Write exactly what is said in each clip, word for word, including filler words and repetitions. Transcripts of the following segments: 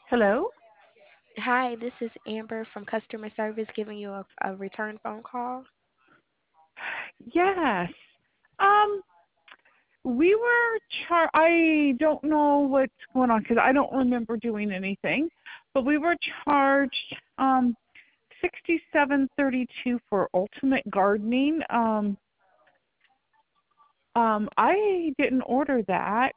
Hello? Hi, this is Amber from customer service giving you a, a return phone call. Yes. Um, we were char- I don't know what's going on because I don't remember doing anything, but we were charged um sixty-seven thirty-two for Ultimate Gardening. Um, um, I didn't order that.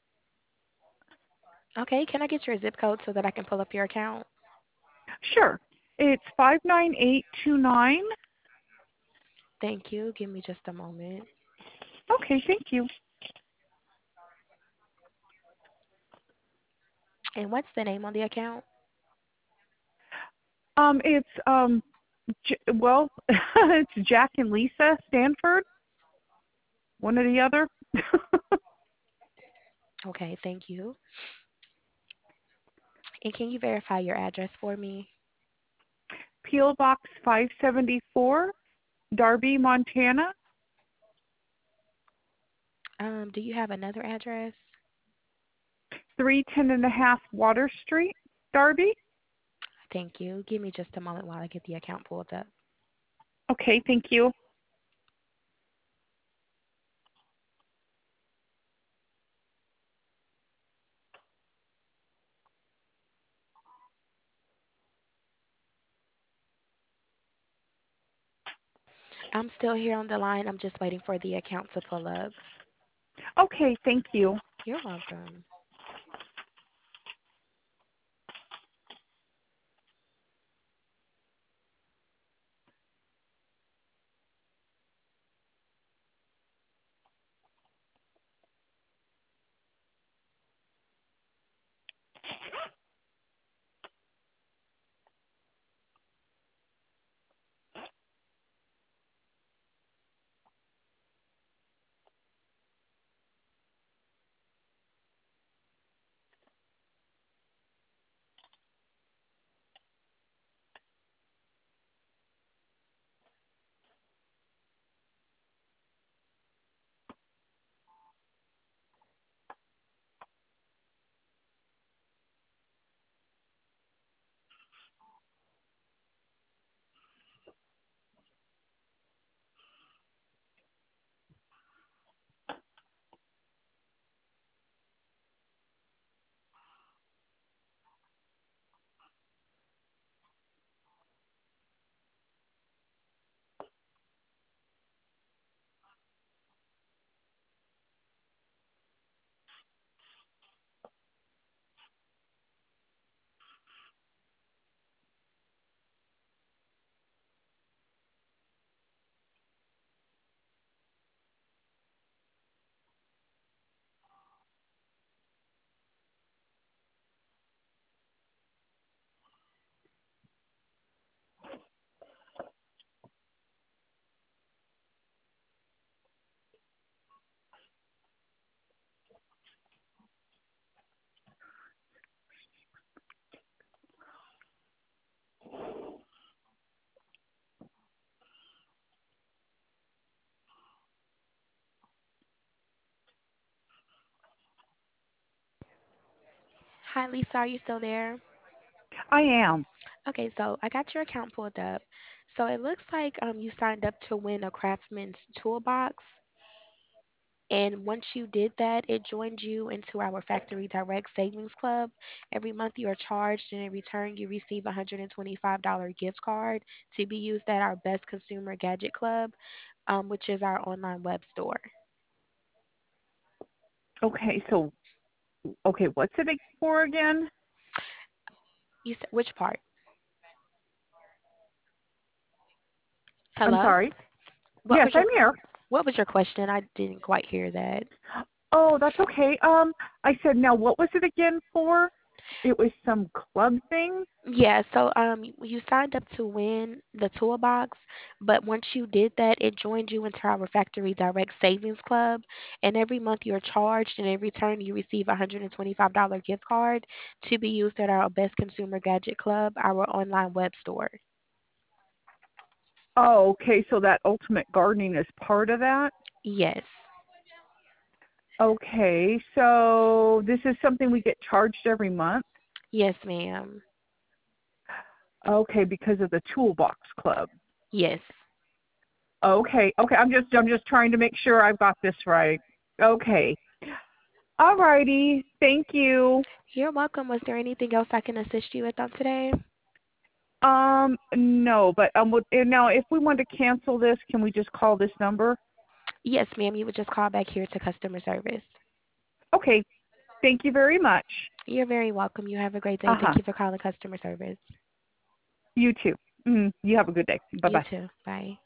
Okay, can I get your zip code so that I can pull up your account? Sure. It's five nine eight two nine. Thank you. Give me just a moment. Okay, thank you. And what's the name on the account? Um, it's um, J- well, it's Jack and Lisa Stanford, one or the other. Okay, thank you. And can you verify your address for me? P O. Box five seventy-four, Darby, Montana, Um, do you have another address? three ten and a half Water Street, Darby. Thank you. Give me just a moment while I get the account pulled up. Okay, thank you. I'm still here on the line. I'm just waiting for the account to pull up. Okay, thank you. You're welcome. Hi, Lisa. Are you still there? I am. Okay, so I got your account pulled up. So it looks like um you signed up to win a Craftsman's Toolbox, and once you did that, it joined you into our Factory Direct Savings Club. Every month you are charged, and in return you receive a one hundred twenty-five dollars gift card to be used at our Best Consumer Gadget Club, um, which is our online web store. Okay, so okay, what's it for again? You said which part? I'm Hello? sorry. What Yes, was your I'm here. what was your question? I didn't quite hear that. Oh, that's okay. Um, I said now what was it again for? It was some club thing. Yeah, so um y- you signed up to win the toolbox, but once you did that, it joined you into our Factory Direct Savings Club, and every month you're charged, and in return you receive a one hundred twenty-five dollars gift card to be used at our Best Consumer Gadget Club, our online web store. Oh, okay, so that Ultimate Gardening is part of that. Yes. Okay, so this is something we get charged every month. Yes, ma'am. Okay, because of the Toolbox Club. Yes. Okay, okay. I'm just I'm just trying to make sure I've got this right. Okay. All righty. Thank you. You're welcome. Was there anything else I can assist you with on today? Um, no, but um, would- and now if we want to cancel this, can we just call this number? Yes, ma'am. You would just call back here to customer service. Okay. Thank you very much. You're very welcome. You have a great day. Uh Thank huh. you for calling customer service. You too. Mm, you have a good day. Bye You bye. too. Bye.